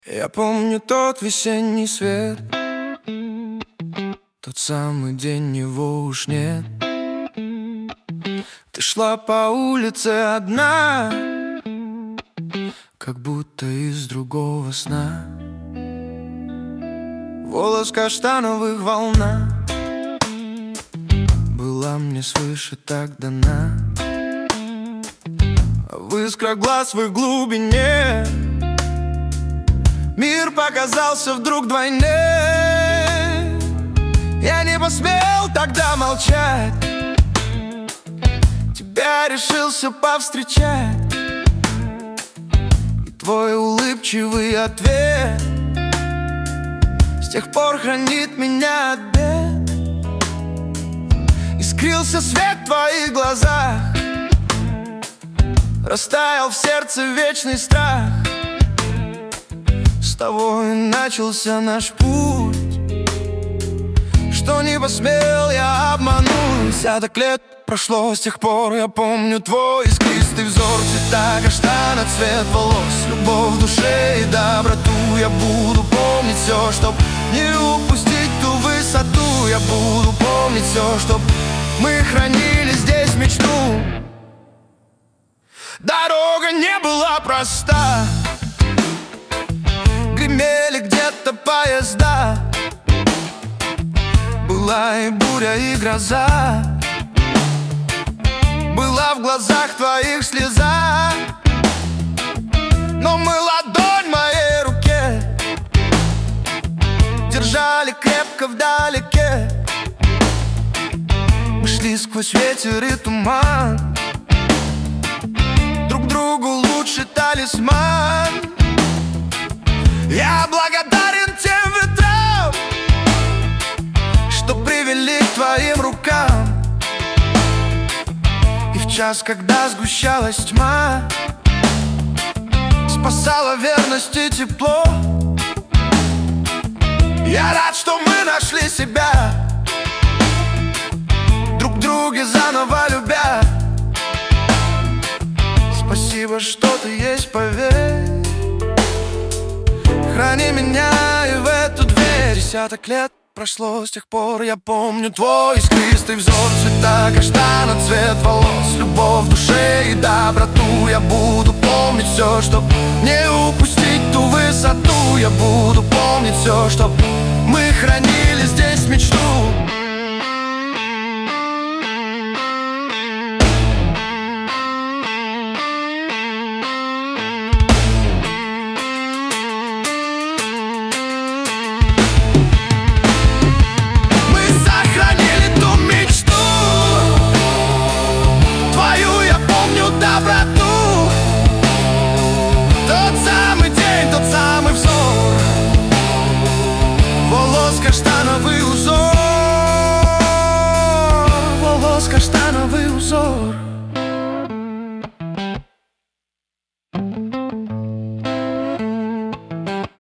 Я помню тот весенний свет, тот самый день, его уж нет. Ты шла по улице одна, как будто из другого сна. Волос каштановых волна была мне свыше так дана. А в искрах глаз в их глубине мир показался вдруг двойне. Я не посмел тогда молчать, тебя решился повстречать. И твой улыбчивый ответ с тех пор хранит меня от бед. Искрился свет в твоих глазах, растаял в сердце вечный страх. С того и начался наш путь, что не посмел я обмануть. Десяток лет прошло с тех пор, я помню твой искристый взор, цвета каштана, цвет волос, любовь в душе и доброту. Я буду помнить все, чтоб не упустить ту высоту. Я буду помнить все, чтоб мы хранили здесь мечту. Дорога не была проста, гремели где-то поезда, была и буря, и гроза, была в глазах твоих слеза. Но мы ладонь в моей руке держали крепко вдалеке. Мы шли сквозь ветер и туман, друг другу лучше талисман. Я благодарен тем ветрам, что привели к твоим рукам. И в час, когда сгущалась тьма, спасала верность и тепло. Я рад, что мы нашли себя, друг друга заново любя. Спасибо, что ты есть, поверь, храни меня и в эту дверь. Десяток лет прошло с тех пор, я помню твой искристый взор, цвета каштана, цвет волос, любовь в душе и доброту. Я буду помнить все, чтоб не упустить ту высоту. Я буду помнить все, чтоб мы хранили здесь мечту. Каштановый узор, волос каштановый узор.